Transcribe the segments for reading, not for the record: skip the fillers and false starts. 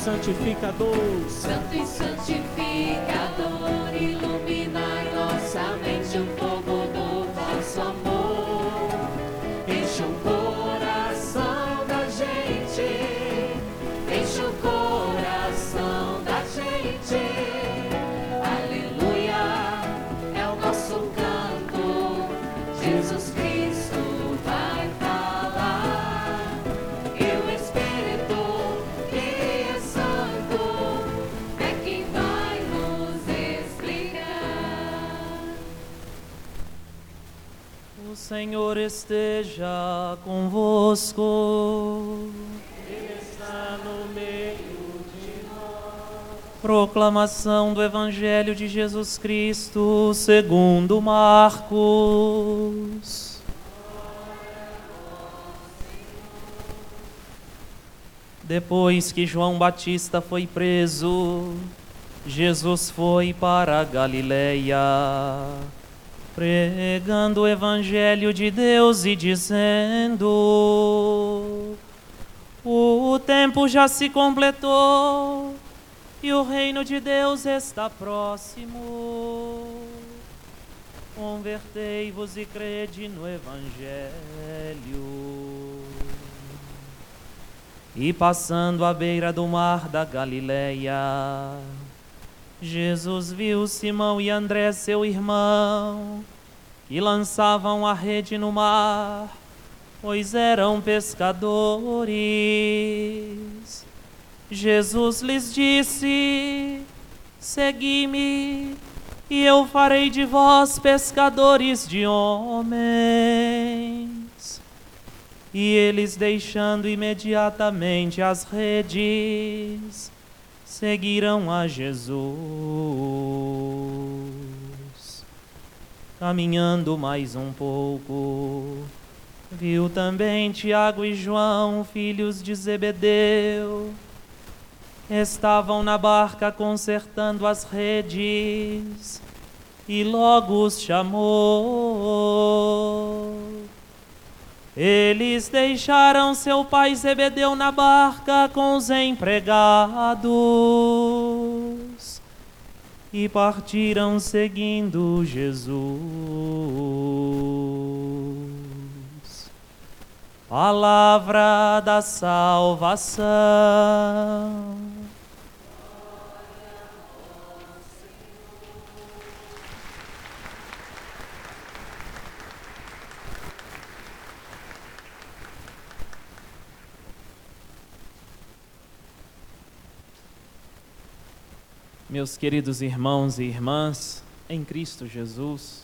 Santificador, Santo e santificador, iluminar nossa mente, o fogo do vosso amor. Enche o coração da gente, enche o coração da gente. Aleluia, é o nosso canto, Jesus Cristo vai falar. E o Espírito que é santo é quem vai nos explicar. O Senhor esteja convosco. Ele está no meio de nós. Proclamação do Evangelho de Jesus Cristo segundo Marcos. Depois que João Batista foi preso, Jesus foi para a Galileia, pregando o Evangelho de Deus e dizendo: o tempo já se completou e o reino de Deus está próximo. Convertei-vos e crede no Evangelho. E passando à beira do mar da Galileia, Jesus viu Simão e André, seu irmão, que lançavam a rede no mar, pois eram pescadores. Jesus lhes disse: segui-me, e eu farei de vós pescadores de homens. E eles, deixando imediatamente as redes, seguiram a Jesus. Caminhando mais um pouco, viu também Tiago e João, filhos de Zebedeu. Estavam na barca consertando as redes, e logo os chamou. Eles deixaram seu pai Zebedeu na barca com os empregados e partiram seguindo Jesus. Palavra da salvação. Meus queridos irmãos e irmãs, em Cristo Jesus,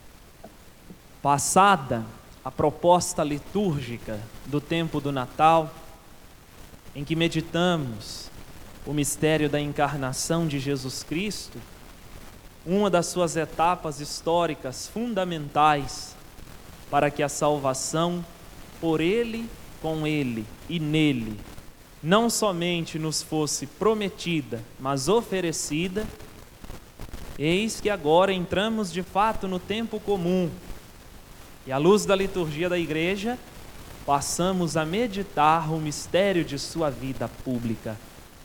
passada a proposta litúrgica do tempo do Natal, em que meditamos o mistério da encarnação de Jesus Cristo, uma das suas etapas históricas fundamentais para que a salvação por Ele, com Ele e nele não somente nos fosse prometida, mas oferecida, eis que agora entramos de fato no tempo comum e, à luz da liturgia da Igreja, passamos a meditar o mistério de sua vida pública.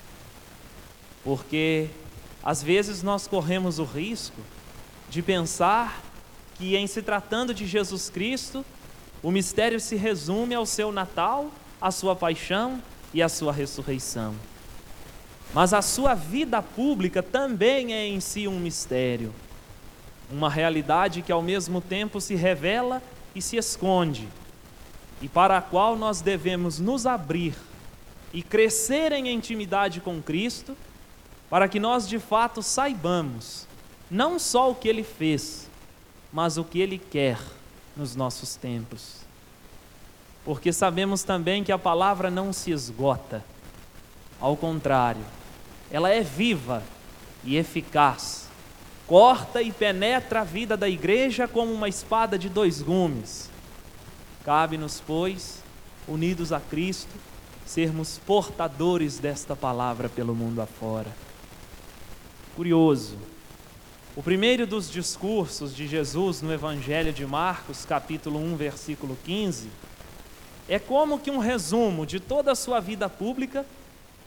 Porque, às vezes, nós corremos o risco de pensar que, em se tratando de Jesus Cristo, o mistério se resume ao seu Natal, à sua paixão e a sua ressurreição. Mas a sua vida pública também é em si um mistério, uma realidade que ao mesmo tempo se revela e se esconde, e para a qual nós devemos nos abrir e crescer em intimidade com Cristo, para que nós de fato saibamos não só o que Ele fez, mas o que Ele quer nos nossos tempos. Porque sabemos também que a palavra não se esgota. Ao contrário, ela é viva e eficaz. Corta e penetra a vida da igreja como uma espada de dois gumes. Cabe-nos, pois, unidos a Cristo, sermos portadores desta palavra pelo mundo afora. Curioso, o primeiro dos discursos de Jesus no Evangelho de Marcos, capítulo 1, versículo 15, é como que um resumo de toda a sua vida pública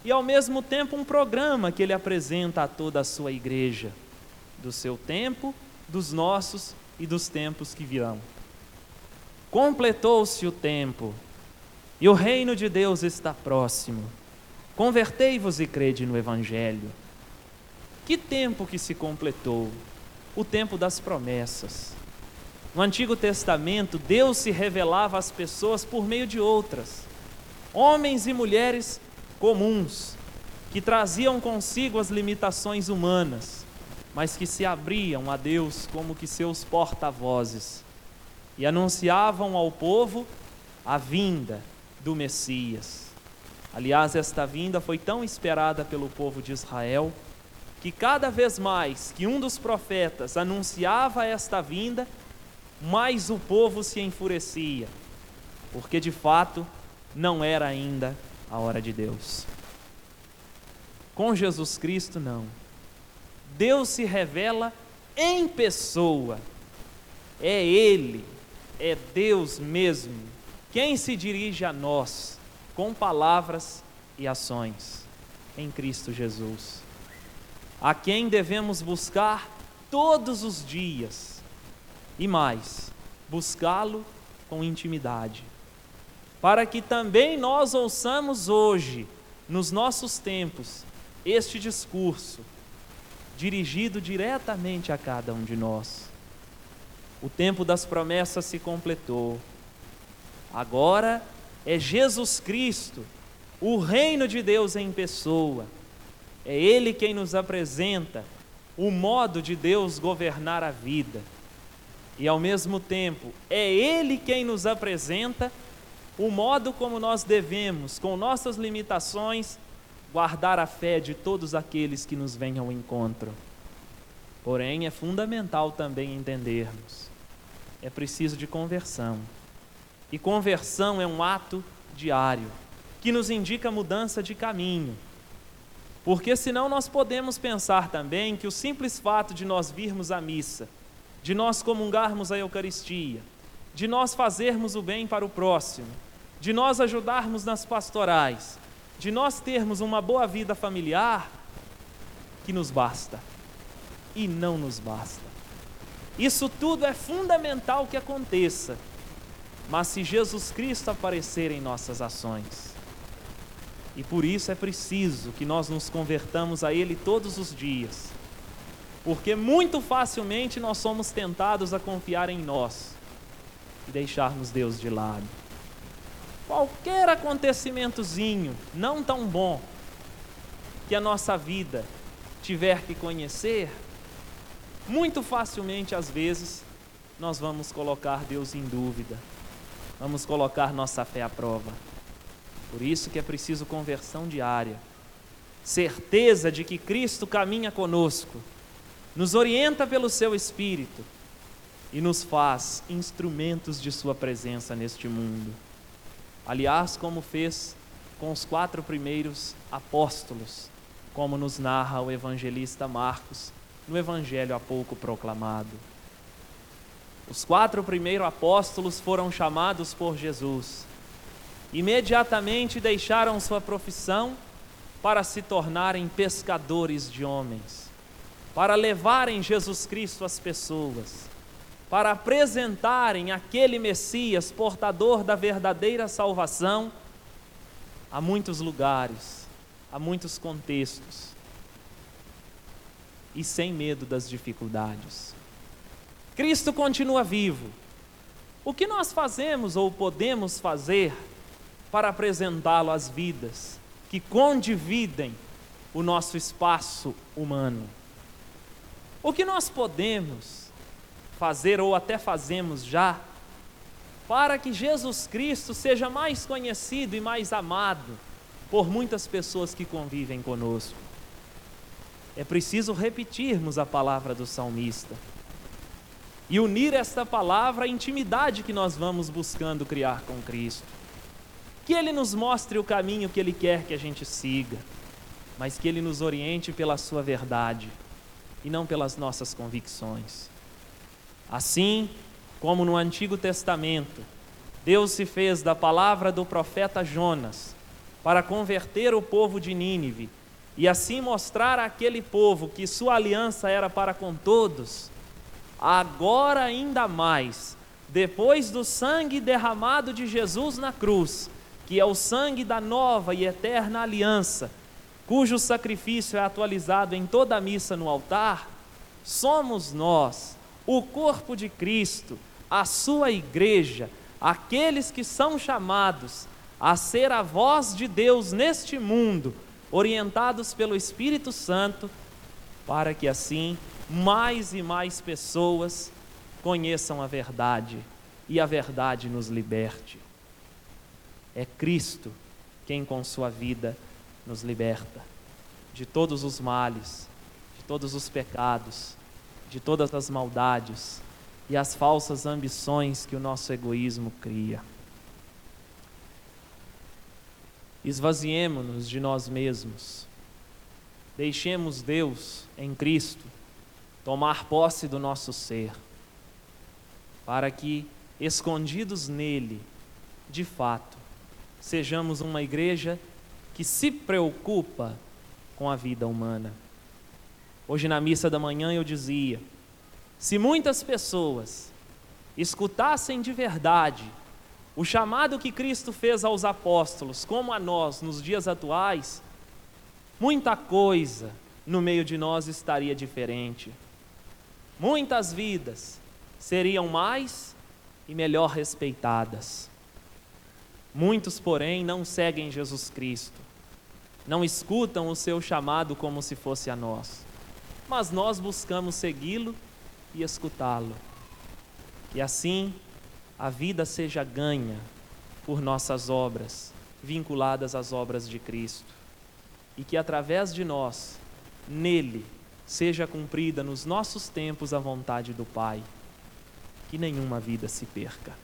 e ao mesmo tempo um programa que ele apresenta a toda a sua igreja, do seu tempo, dos nossos e dos tempos que virão. Completou-se o tempo, e o reino de Deus está próximo. Convertei-vos e crede no Evangelho. Que tempo que se completou? O tempo das promessas. No Antigo Testamento, Deus se revelava às pessoas por meio de outras, homens e mulheres comuns, que traziam consigo as limitações humanas, mas que se abriam a Deus como que seus porta-vozes e anunciavam ao povo a vinda do Messias. Aliás, esta vinda foi tão esperada pelo povo de Israel, que cada vez mais que um dos profetas anunciava esta vinda, mais o povo se enfurecia, porque de fato não era ainda a hora de Deus. Com Jesus Cristo, não. Deus se revela em pessoa. É Ele, é Deus mesmo, quem se dirige a nós com palavras e ações em Cristo Jesus, a quem devemos buscar todos os dias e mais, buscá-lo com intimidade, para que também nós ouçamos hoje, nos nossos tempos, este discurso dirigido diretamente a cada um de nós. O tempo das promessas se completou. Agora é Jesus Cristo, o reino de Deus em pessoa. É Ele quem nos apresenta o modo de Deus governar a vida. E ao mesmo tempo, é Ele quem nos apresenta o modo como nós devemos, com nossas limitações, guardar a fé de todos aqueles que nos vêm ao encontro. Porém, é fundamental também entendermos, é preciso de conversão. E conversão é um ato diário, que nos indica mudança de caminho. Porque senão nós podemos pensar também que o simples fato de nós virmos à missa, de nós comungarmos a Eucaristia, de nós fazermos o bem para o próximo, de nós ajudarmos nas pastorais, de nós termos uma boa vida familiar, que nos basta. E não nos basta. Isso tudo é fundamental que aconteça, mas se Jesus Cristo aparecer em nossas ações, e por isso é preciso que nós nos convertamos a Ele todos os dias, porque muito facilmente nós somos tentados a confiar em nós e deixarmos Deus de lado. Qualquer acontecimentozinho não tão bom que a nossa vida tiver que conhecer, muito facilmente, às vezes, nós vamos colocar Deus em dúvida, vamos colocar nossa fé à prova. Por isso que é preciso conversão diária, certeza de que Cristo caminha conosco, nos orienta pelo seu Espírito e nos faz instrumentos de sua presença neste mundo. Aliás, como fez com os 4 primeiros apóstolos, como nos narra o evangelista Marcos, no evangelho há pouco proclamado. Os 4 primeiros apóstolos foram chamados por Jesus. Imediatamente deixaram sua profissão para se tornarem pescadores de homens, para levarem Jesus Cristo às pessoas, para apresentarem aquele Messias, portador da verdadeira salvação, a muitos lugares, a muitos contextos, e sem medo das dificuldades. Cristo continua vivo. O que nós fazemos ou podemos fazer para apresentá-lo às vidas que condividem o nosso espaço humano? O que nós podemos fazer ou até fazemos já para que Jesus Cristo seja mais conhecido e mais amado por muitas pessoas que convivem conosco? É preciso repetirmos a palavra do salmista e unir esta palavra à intimidade que nós vamos buscando criar com Cristo. Que Ele nos mostre o caminho que Ele quer que a gente siga, mas que Ele nos oriente pela sua verdade e não pelas nossas convicções. Assim como no Antigo Testamento, Deus se fez da palavra do profeta Jonas para converter o povo de Nínive e assim mostrar àquele povo que sua aliança era para com todos, agora ainda mais, depois do sangue derramado de Jesus na cruz, que é o sangue da nova e eterna aliança, cujo sacrifício é atualizado em toda a missa no altar, somos nós, o corpo de Cristo, a sua igreja, aqueles que são chamados a ser a voz de Deus neste mundo, orientados pelo Espírito Santo, para que assim mais e mais pessoas conheçam a verdade e a verdade nos liberte. É Cristo quem com sua vida nos liberta de todos os males, de todos os pecados, de todas as maldades e as falsas ambições que o nosso egoísmo cria. Esvaziemo-nos de nós mesmos, deixemos Deus em Cristo tomar posse do nosso ser, para que, escondidos nele, de fato, sejamos uma igreja que se preocupa com a vida humana. Hoje na missa da manhã eu dizia, se muitas pessoas escutassem de verdade o chamado que Cristo fez aos apóstolos, como a nós nos dias atuais, muita coisa no meio de nós estaria diferente. Muitas vidas seriam mais e melhor respeitadas. Muitos, porém, não seguem Jesus Cristo, não escutam o seu chamado como se fosse a nós, mas nós buscamos segui-lo e escutá-lo. E assim, a vida seja ganha por nossas obras, vinculadas às obras de Cristo, e que através de nós, nele, seja cumprida nos nossos tempos a vontade do Pai, que nenhuma vida se perca.